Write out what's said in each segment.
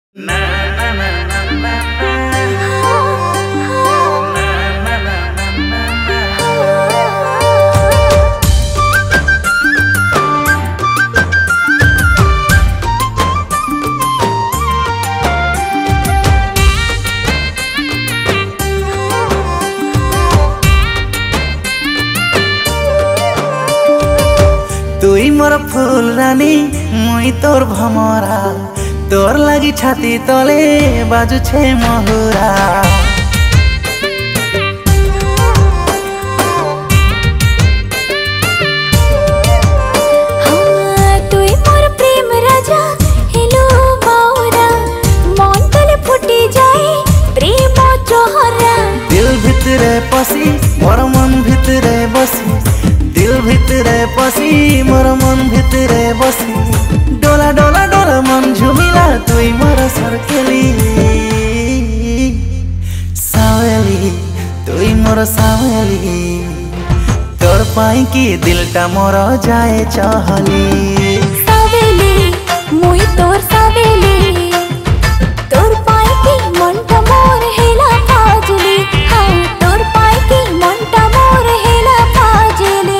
तुई मोर फूल रानी मुई तोर भमरा, तोर लगी छाती तले बाजू छे महुरा। तुई मोर प्रेम राजा हेलो बाउरा, मन तले फुटी जाए प्रेम चोहरा। दिल भितरे पसी मोर मन भितरे बसी, दिल भितरे पसी मोर मन भितरे बसी। डोला डोला डोला मन झुमिला तुई मोर सरकेली सावेली, तुई मोर सावेली। तोर पाई की दिलटा मोर जाए चहली। सावेली मुई तोर सावेली, तोर पाई की मनटा मोर हेला फाजली। हाँ तोर पाई की मनटा मोर हेला फाजली।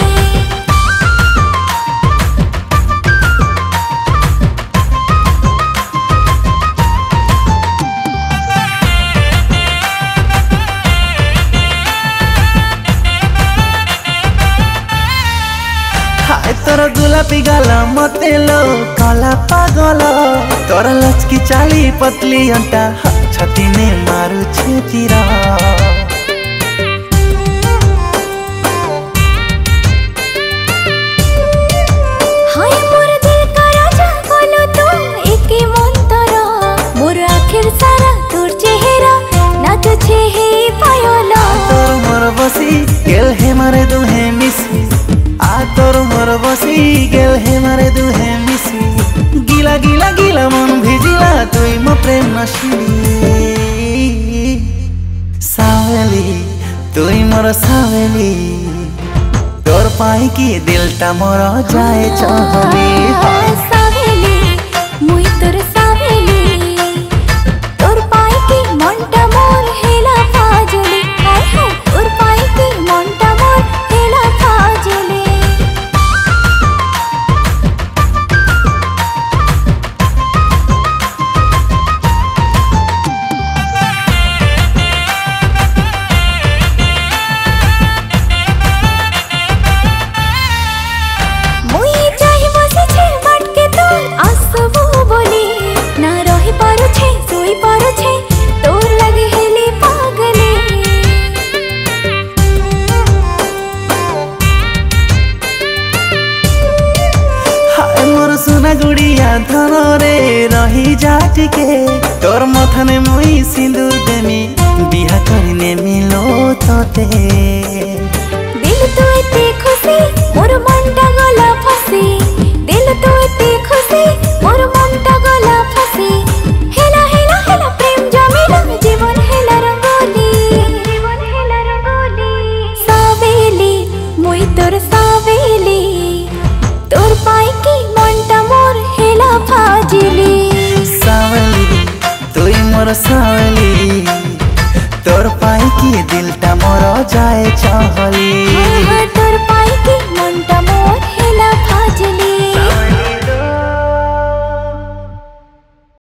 हाय तोर गुलाबी गाल मते लो काला पागल, तोर लचकी चाली पतली अंटा छाती में मारू छे तीरा। हाय मोर दिल का राजा बोलो तू एक मंतरा, मोर आखिर सारा तोर चेहरा नाच छे हे पायोला। तोर मोर बसी गेल हे मारे दुहे मिसी, आ तोर मोर बसी गेल हे मारे दुहे मिसी। गिला गिला गिला मन भिजिला तुई मो प्रेम नशीली सावेली, तुई मोर सावेली। तोर पाई की दिलटा मोर जाए चहली। सावेली मुई तोर सावेली, तोर पाई की मनटा मोर हेला फाजली। हाय हाय तोर पाई की मनटा मोर हेला फाजली। सुना गुड़िया धन रे रही जा टिके, तोर मथने मुई सिंदूर देमी बिहा करने मिलो तोते। दिल तो एते खुशी मोर मनटा गला फसी, दिल तो एते खुशी मोर मनटा गला फसी। हेला हेला हेला प्रेम जमिला जीवन हेला रंगोली, जीवन हेला रंगोली। सावेली मुई तोर सावेली, तोर पाई की मनटा मोर हेला फाजली। सावेली तुई मोर सावेली।